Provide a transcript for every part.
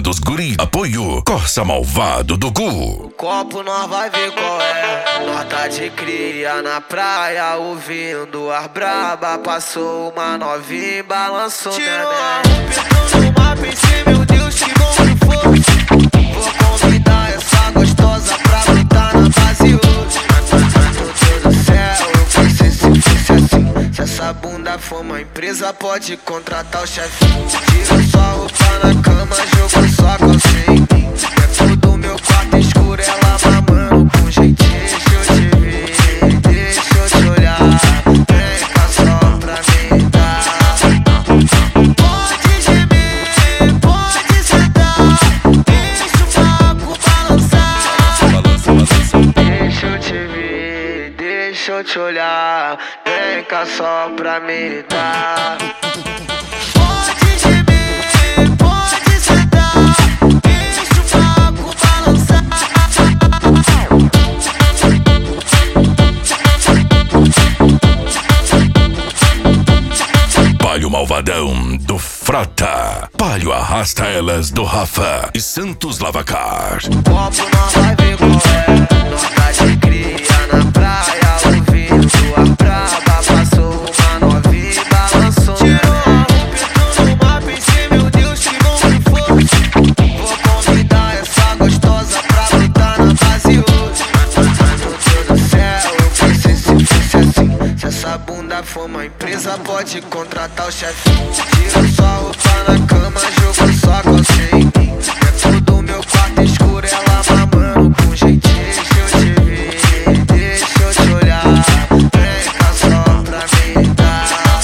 dos guri. Apoio Corsa Malvado do Gu. Copo nós vai ver qual é. Nós tá de cria na praia, ouvindo ar braba. Passou uma novinha e balançou minha neck. Tirou a roupa e pensei, meu Deus, que bom que foi. Vou convidar essa gostosa pra gritar na base hoje. Meu Deus do céu, eu pensei se fosse assim. Se essa bunda for uma empresa, pode contratar o chefinho. Tira sua roupa na cama, jogou sua calcinha em mim. Dentro do meu quarto escuro, ela mamando com jeitinho. Deixa eu te ver, deixa eu te olhar. Vem cá só pra me dar. Pode gemer, pode sentar. Deixa o papo balançar. Deixa eu te ver, deixa eu te olhar. Vem cá só pra me dar. Pode gemer, pode sentar. Deixa o papo balançar. Palio Malvadão do Frota. Palio Arrasta Elas do Rafa e Santos Lavacar. Copo nós vai ver qual é. Nós tá de cria na praia, ouvindo a braba. Passou uma novinha e balançou. Tirou a roupa e entrou no mar, pensei, meu Deus, que bom que foi. Vou convidar essa gostosa pra lutar na base hoje. Meu Deus do céu, eu pensei se fosse assim. Se essa bunda for uma empresa, pode contratar o chefinho. Tira sua roupa na cama, jogou sua calcinha em mim. Dentro do meu quarto escuro, ela mamando com jeitinho. Deixa eu te ver, deixa eu te olhar. Vem cá só pra me dar.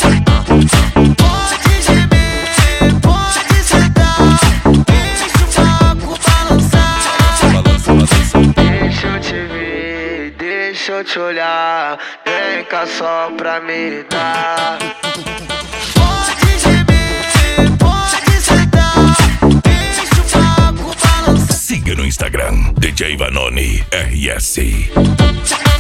Pode gemer, pode sentar. Deixa o papo balançar. Deixa eu te ver, deixa eu te olhar. Vem cá só pra me dar. Pode gemer, pode sentar. Deixa o papo balançar. Siga no Instagram DJ Vanoni RS.